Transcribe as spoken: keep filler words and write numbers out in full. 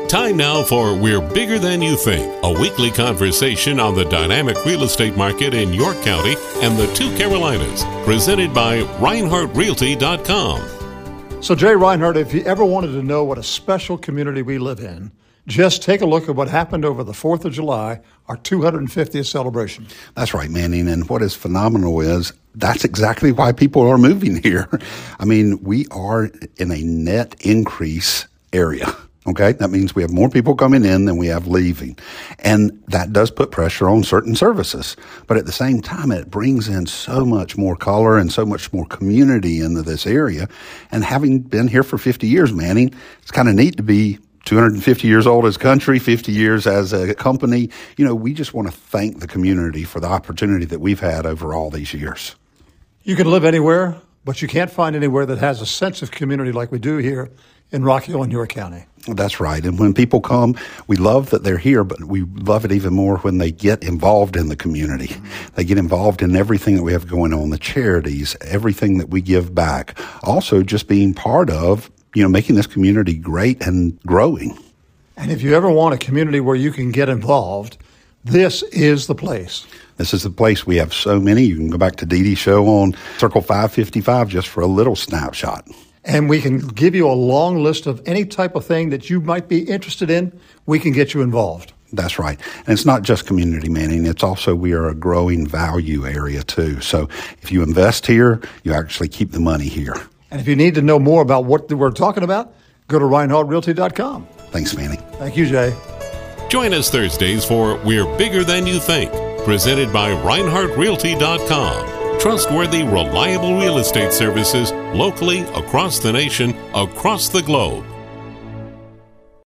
Time now for We're Bigger Than You Think, a weekly conversation on the dynamic real estate market in York County and the two Carolinas, presented by Reinhardt Realty dot com. So Jay Reinhardt, if you ever wanted to know what a special community we live in, just take a look at what happened over the fourth of July, our two hundred fiftieth celebration. That's right, Manning. And what is phenomenal is that's exactly why people are moving here. I mean, we are in a net increase area. Okay, that means we have more people coming in than we have leaving. And that does put pressure on certain services. But at the same time, it brings in so much more color and so much more community into this area. And having been here for fifty years, Manning, it's kind of neat to be two hundred fifty years old as a country, fifty years as a company. You know, we just want to thank the community for the opportunity that we've had over all these years. You can live anywhere, but you can't find anywhere that has a sense of community like we do here in Rock Hill and York County. That's right. And when people come, we love that they're here, but we love it even more when they get involved in the community. Mm-hmm. They get involved in everything that we have going on, the charities, everything that we give back. Also, just being part of, you know, making this community great and growing. And if you ever want a community where you can get involved, this is the place. This is the place. We have so many. You can go back to Dee Dee's show on Circle five fifty-five just for a little snapshot. And we can give you a long list of any type of thing that you might be interested in. We can get you involved. That's right. And it's not just community, Manning. It's also we are a growing value area, too. So if you invest here, you actually keep the money here. And if you need to know more about what we're talking about, go to Reinhardt Realty dot com. Thanks, Manning. Thank you, Jay. Join us Thursdays for We're Bigger Than You Think, presented by Reinhardt Realty dot com. Trustworthy, reliable real estate services locally, across the nation, across the globe.